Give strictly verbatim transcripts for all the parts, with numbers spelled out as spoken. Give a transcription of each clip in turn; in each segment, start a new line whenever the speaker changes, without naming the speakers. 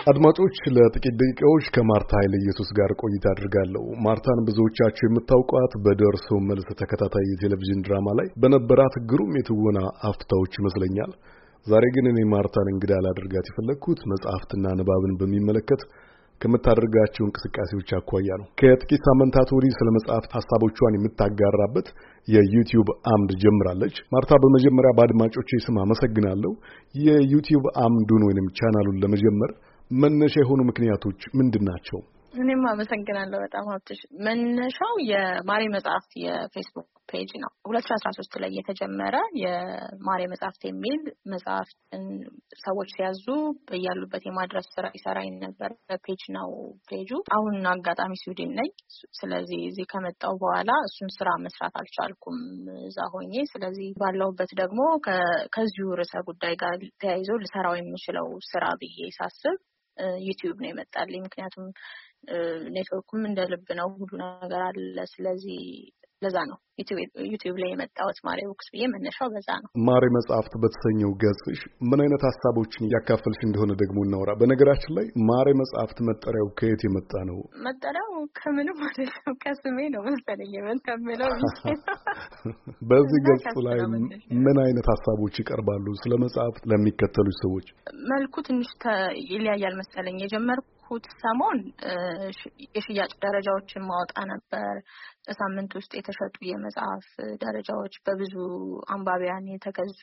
አድማጮች ለጥቂት ደቂቃዎች ከማርታ ኃይለ ኢየሱስ ጋር ቆይታ አድርጋለሁ። ማርታን ብዙዎቻችሁ የምታውቋት በደርሶ መልስ ተከታታይ የቴሌቪዥን ድራማ ላይ በነበራት ግሩም የትወና አፍታዎች ይመስለኛል። ዛሬ ግን እኔ ማርታን እንግዳ ላደርጋት የፈለኩት መጽሐፍትና ንባብን በሚመለከት ከምታደርጋቸው እንቅስቃሴዎች አኳያ ነው። ከጥቂት ሳምንታት ወዲህ ስለ መጽሐፍት ሐሳቦቿን የምታጋራበት የዩቲዩብ አምድ ጀምራለች። ማርታ በመጀመሪያ በአድማጮቼ ስም አመሰግናለሁ። የዩቲዩብ አምዱን ወይንም ቻናሉን ለመጀመር መነሻ የሆኑ ምክንያቶች ምንድናቸው?
እኔም አመሰግናለሁ በጣም ሀብትሽ። መነሻው የማሬ መጽሐፍት የፌስቡክ ፔጅ ነው። ሁለት ሺህ አስራ ሶስት ላይ የተጀመረ የማሬ መጽሐፍት የሚል መጽሐፍትን ሰዎች ሲያዙ በያሉበት የማድረስ ስራ ይሰራ ነበር ፔጅ ነው ፔጁ። አሁን አጋጣሚ ስዊድን ነኝ። ስለዚህ እዚህ ከመጣው በኋላ እሱን ስራ መስራት አልቻልኩም እዛ ሆኜ። ስለዚህ ባለውበት ደግሞ ከዚሁ ርዕሰ ጉዳይ ጋር ተያይዞ ልሰራው የምችለው ስራ ብዬ ሳስብ ዩቲዩብ ነው የመጣልኝ። ምክንያቱም ኔትወርኩም እንደ ልብ ነው፣ ሁሉ ነገር አለ። ስለዚህ ለዛ ነው ዩቲዩብ ላይ የመጣሁት ማሬ ቡክስ ብዬ መነሻው በዛ ነው።
ማሬ መጽሐፍት በተሰኘው ገጽሽ ምን አይነት ሐሳቦችን እያካፈልሽ እንደሆነ ደግሞ እናወራ። በነገራችን ላይ ማሬ መጽሐፍት መጠሪያው ከየት የመጣ ነው?
መጠሪያው ከምንም አይደለም ከስሜ ነው መሰለኝ የመጣው።
በዚህ ገጽ ላይ ምን አይነት ሐሳቦች ይቀርባሉ? ስለ መጽሐፍት ለሚከተሉ ሰዎች
መልኩ ትንሽ ይለያያል መሰለኝ። የጀመርኩት ሰሞን የሽያጭ ደረጃዎችን ማውጣ ነበር። በሳምንት ውስጥ የተሸጡ የመጽሐፍ ደረጃዎች በብዙ አንባቢያን የተገዙ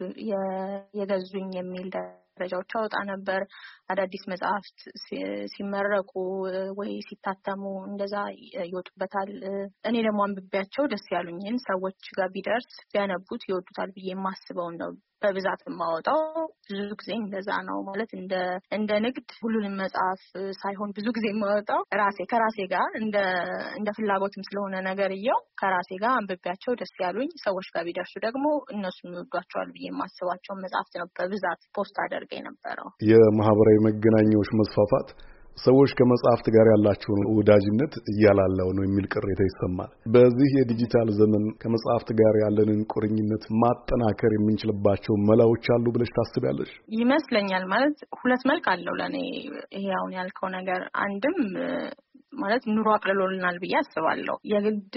የገዙኝ የሚል ደረጃዎች አውጣ ነበር። አዳዲስ መጽሐፍት ሲመረቁ ወይ ሲታተሙ እንደዛ ይወጡበታል። እኔ ደግሞ አንብቤያቸው ደስ ያሉኝን ሰዎች ጋር ቢደርስ ቢያነቡት ይወዱታል ብዬ የማስበው ነው በብዛት የማወጣው። ብዙ ጊዜ እንደዛ ነው ማለት እንደ እንደ ንግድ ሁሉንም መጽሐፍ ሳይሆን ብዙ ጊዜ የማወጣው ራሴ ከራሴ ጋር እንደ እንደ ፍላጎትም ስለሆነ ነገርየው ከራሴ ጋር አንብቤያቸው ደስ ያሉኝ ሰዎች ጋር ቢደርሱ ደግሞ እነሱም ይወዷቸዋል ብዬ የማስባቸው መጽሐፍት ነው በብዛት ፖስት አደርገ የነበረው።
የማህበራዊ መገናኛዎች መስፋፋት ሰዎች ከመጽሐፍት ጋር ያላቸውን ወዳጅነት እያላለው ነው የሚል ቅሬታ ይሰማል። በዚህ የዲጂታል ዘመን ከመጽሐፍት ጋር ያለንን ቁርኝነት ማጠናከር የምንችልባቸው መላዎች አሉ ብለሽ ታስቢያለሽ?
ይመስለኛል። ማለት ሁለት መልክ አለው ለኔ ይሄ አሁን ያልከው ነገር። አንድም ማለት ኑሮ አቅልሎልናል ብዬ አስባለሁ። የግድ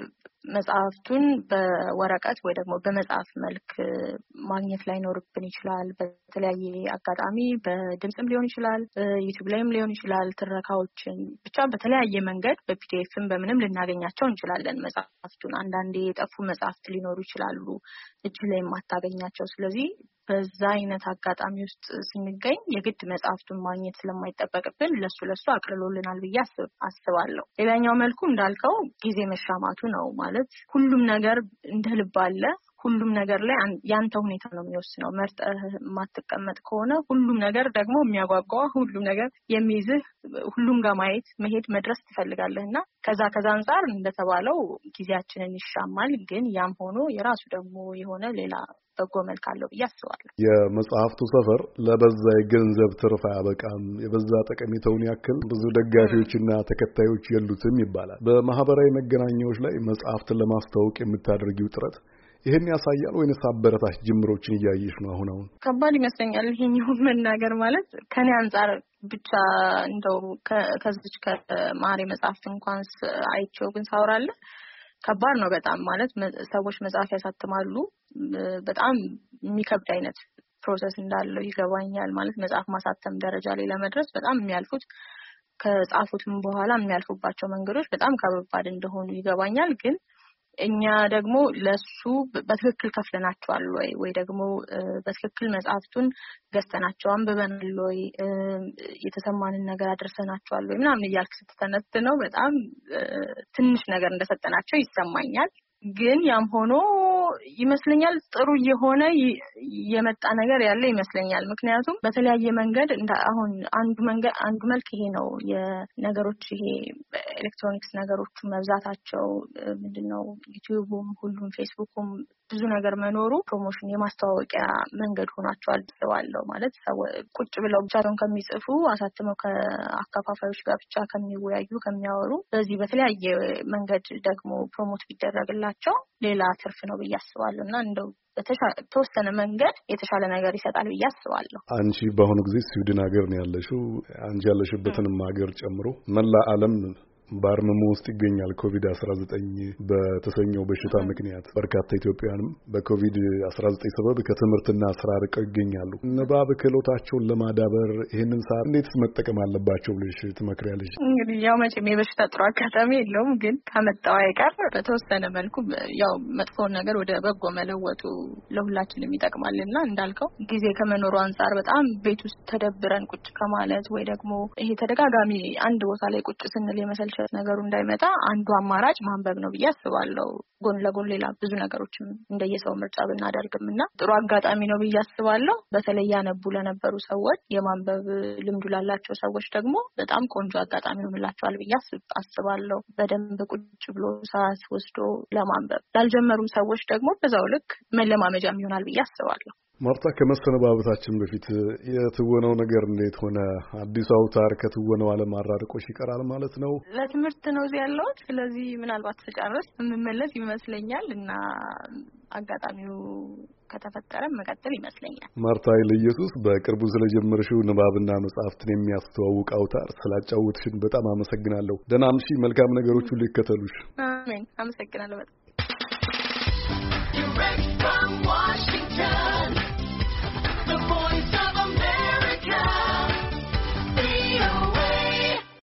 መጽሐፍቱን በወረቀት ወይ ደግሞ በመጽሐፍ መልክ ማግኘት ላይኖርብን ይችላል። በተለያየ አጋጣሚ በድምጽም ሊሆን ይችላል፣ ዩቲዩብ ላይም ሊሆን ይችላል። ትረካዎችን ብቻ በተለያየ መንገድ በፒዲኤፍም በምንም ልናገኛቸው እንችላለን መጽሐፍቱን። አንዳንዴ የጠፉ መጽሐፍት ሊኖሩ ይችላሉ እጅ ላይ የማታገኛቸው። ስለዚህ በዛ አይነት አጋጣሚ ውስጥ ስንገኝ የግድ መጽሐፍቱን ማግኘት ስለማይጠበቅብን ለሱ ለሱ አቅልሎልናል ብዬ አስባለሁ። ሌላኛው መልኩ እንዳልከው ጊዜ መሻማቱ ነው። ማለት ሁሉም ነገር እንደ ልብ አለ። ሁሉም ነገር ላይ ያንተ ሁኔታ ነው የሚወስነው። መርጠህ ማትቀመጥ ከሆነ ሁሉም ነገር ደግሞ የሚያጓጓ፣ ሁሉም ነገር የሚይዝህ፣ ሁሉም ጋር ማየት መሄድ መድረስ ትፈልጋለህና ከዛ ከዛ አንፃር እንደተባለው ጊዜያችንን ይሻማል። ግን ያም ሆኖ የራሱ ደግሞ የሆነ ሌላ በጎ መልክ አለው ብዬ አስባለሁ።
የመጽሐፍቱ ሰፈር ለበዛ የገንዘብ ትርፍ አያበቃም። የበዛ ጠቀሜታውን ያክል ብዙ ደጋፊዎችና ተከታዮች የሉትም ይባላል። በማህበራዊ መገናኛዎች ላይ መጽሐፍትን ለማስተዋወቅ የምታደርጊው ጥረት ይሄን ያሳያል ወይንስ አበረታች ጅምሮችን እያየሽ ነው? አሁን አሁን
ከባድ ይመስለኛል ይሄኛውን መናገር። ማለት ከኔ አንፃር ብቻ እንደው ከዚች ከማሬ መጽሐፍት እንኳን አይቼው ግን ሳወራለ ከባድ ነው በጣም። ማለት ሰዎች መጽሐፍ ያሳትማሉ፣ በጣም የሚከብድ አይነት ፕሮሰስ እንዳለው ይገባኛል። ማለት መጽሐፍ ማሳተም ደረጃ ላይ ለመድረስ በጣም የሚያልፉት ከጻፉትም በኋላ የሚያልፉባቸው መንገዶች በጣም ከባድ እንደሆኑ ይገባኛል። ግን እኛ ደግሞ ለሱ በትክክል ከፍለናቸዋል ወይ ወይ ደግሞ በትክክል መጽሐፍቱን ገዝተናቸው አንብበናል ወይ የተሰማንን ነገር አድርሰናቸዋል ወይ ምናምን እያልክ ስትተነትነው በጣም ትንሽ ነገር እንደሰጠናቸው ይሰማኛል። ግን ያም ሆኖ ይመስለኛል ጥሩ የሆነ የመጣ ነገር ያለ ይመስለኛል። ምክንያቱም በተለያየ መንገድ አሁን አንዱ መንገድ አንዱ መልክ ይሄ ነው የነገሮች ይሄ ኤሌክትሮኒክስ ነገሮች መብዛታቸው ምንድነው ዩቲዩብም ሁሉም ፌስቡክም ብዙ ነገር መኖሩ ፕሮሞሽን የማስተዋወቂያ መንገድ ሆናቸዋል ብለዋለሁ። ማለት ሰው ቁጭ ብለው ብቻቸውን ከሚጽፉ አሳትመው ከአካፋፋዮች ጋር ብቻ ከሚወያዩ ከሚያወሩ በዚህ በተለያየ መንገድ ደግሞ ፕሮሞት ቢደረግላቸው ሌላ ትርፍ ነው ብዬ አስባለሁና እንደው በተወሰነ መንገድ የተሻለ ነገር ይሰጣል ብዬ አስባለሁ።
አንቺ በአሁኑ ጊዜ ስዊድን ሀገር ነው ያለሽው። አንቺ ያለሽበትንም ሀገር ጨምሮ መላ ዓለም በአርምሞ ውስጥ ይገኛል። ኮቪድ አስራ ዘጠኝ በተሰኘው በሽታ ምክንያት በርካታ ኢትዮጵያውያንም በኮቪድ አስራ ዘጠኝ ሰበብ ከትምህርትና ስራ ርቀው ይገኛሉ። ንባብ ክህሎታቸውን ለማዳበር ይህንን ሰዓት እንዴት መጠቀም አለባቸው ብለሽ ትመክሪያለሽ?
እንግዲህ ያው መቼም የበሽታ ጥሩ አጋጣሚ የለውም፣ ግን ከመጣው አይቀር በተወሰነ መልኩ ያው መጥፎውን ነገር ወደ በጎ መለወጡ ለሁላችንም ይጠቅማልና እንዳልከው ጊዜ ከመኖሩ አንጻር በጣም ቤት ውስጥ ተደብረን ቁጭ ከማለት ወይ ደግሞ ይሄ ተደጋጋሚ አንድ ቦታ ላይ ቁጭ ስንል የመሰል ነገሩ እንዳይመጣ አንዱ አማራጭ ማንበብ ነው ብዬ አስባለሁ። ጎን ለጎን ሌላ ብዙ ነገሮችም እንደየሰው ምርጫ ብናደርግምና ጥሩ አጋጣሚ ነው ብዬ አስባለሁ። በተለይ ያነቡ ለነበሩ ሰዎች፣ የማንበብ ልምዱ ላላቸው ሰዎች ደግሞ በጣም ቆንጆ አጋጣሚ ሆንላቸዋል ብዬ አስባለሁ። በደንብ ቁጭ ብሎ ሰዓት ወስዶ ለማንበብ ላልጀመሩ ሰዎች ደግሞ በዛው ልክ መለማመጃም ይሆናል ብዬ አስባለሁ።
ማርታ፣ ከመሰነባበታችን በፊት የትወነው ነገር እንዴት ሆነ? አዲሱ አውታር ከትወነው ዓለም አራርቆሽ ይቀራል ማለት ነው?
ለትምህርት ነው እዚህ ያለሁት። ስለዚህ ምናልባት ስጨርስ የምመለስ ይመስለኛል እና አጋጣሚው ከተፈጠረ መቀጠል ይመስለኛል።
ማርታ ኃይለ ኢየሱስ፣ በቅርቡ ስለጀመርሽው ንባብና መጽሐፍትን የሚያስተዋውቅ አውታር ስላጫወትሽን በጣም አመሰግናለሁ። ደህና እምሺ። መልካም ነገሮች ሁሉ ይከተሉሽ።
አሜን። አመሰግናለሁ በጣም።